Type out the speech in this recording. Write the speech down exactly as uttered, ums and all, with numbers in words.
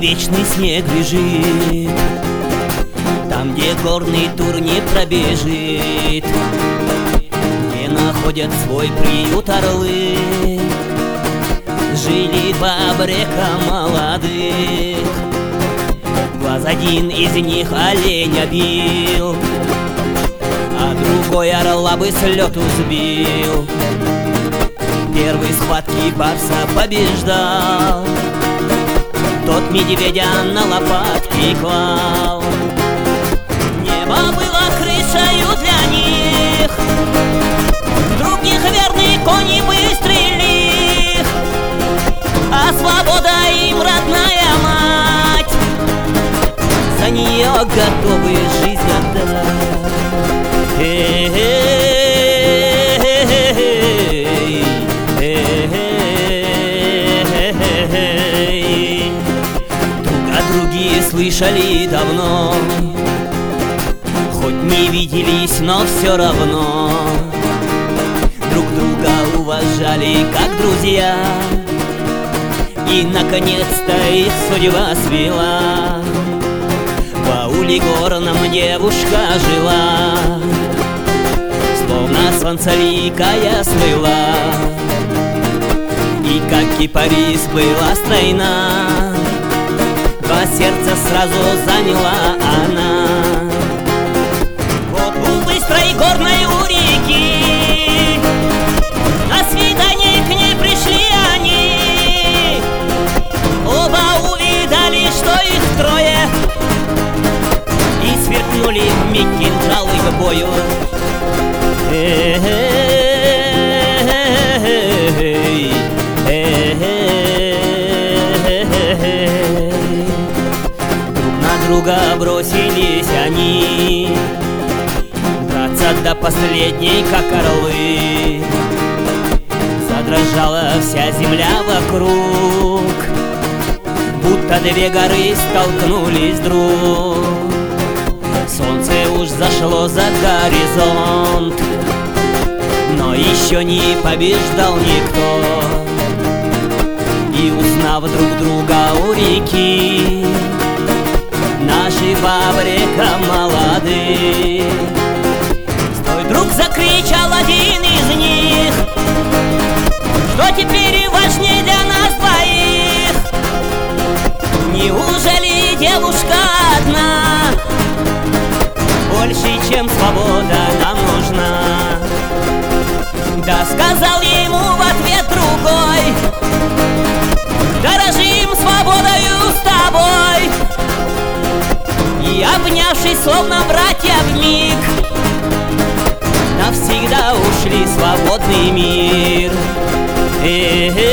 вечный снег лежит, там, где горный тур не пробежит, где находят свой приют орлы. Жили два брека молодых, глаз один из них оленя бил, а другой орла бы с лету сбил. Первый схватки барса побеждал, тот медведя на лопатки клал. Небо было крышею для них, других верный конь и быстрый лих, а свобода им родная мать, за нее готовы жизнь отдать. Другие слышали давно, хоть не виделись, но все равно друг друга уважали как друзья. И наконец-то их судьба свела, в ауле горном девушка жила, словно солнцеликая слыла, и как кипарис была стройна, два сердца сразу заняла она. Вот у быстрой горной у реки на свидание к ней пришли они. Оба увидали, что их трое, и сверкнули вмиг кинжалы к бою. Друга бросились они, драться до последней, как орлы. Задрожала вся земля вокруг, будто две горы столкнулись друг. Солнце уж зашло за горизонт, но еще не побеждал никто. И узнав друг друга у реки, наши два брека молодых, стой, друг, закричал один из них, что теперь важнее для нас двоих? Неужели девушка одна больше, чем свобода нам нужна? Да, сказал ему в ответ другой, дорожим свободою с тобой. И, обнявшись, словно братья вмиг, навсегда ушли в свободный мир. Э-э-э.